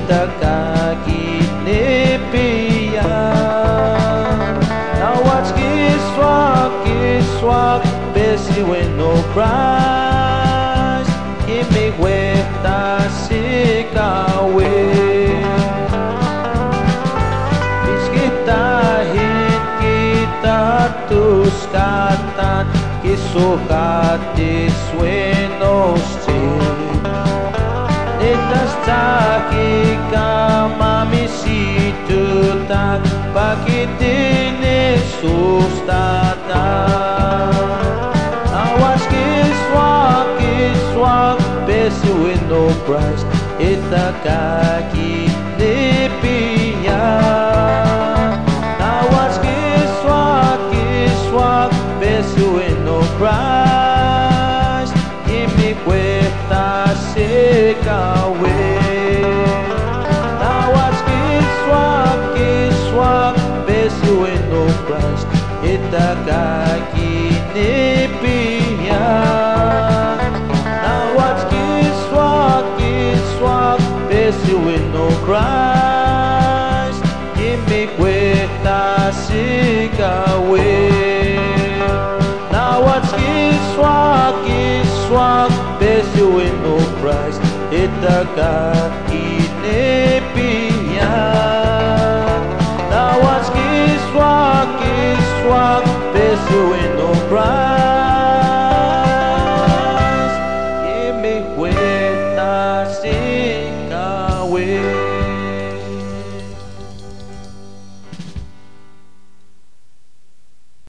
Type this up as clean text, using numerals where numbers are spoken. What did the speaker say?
kaginipiya. Now watch kiswak, busy with no price. Give me weta sikawe. Tuskatan kisukatis suenos Netas takika mamisitutak pakitini sustatan. Awas kiswak, busy with no price. Ita kaginipiya. Busy with no price. Give me cuesta sikawe. Now watch kiswak, busy with no price. Ita kaginipiya. Now watch kiswak, busy with no price. Give me cuesta sikawe. Kiswak, busy with no price. Ita kaginipiya. Now watch kiswak, busy with no price.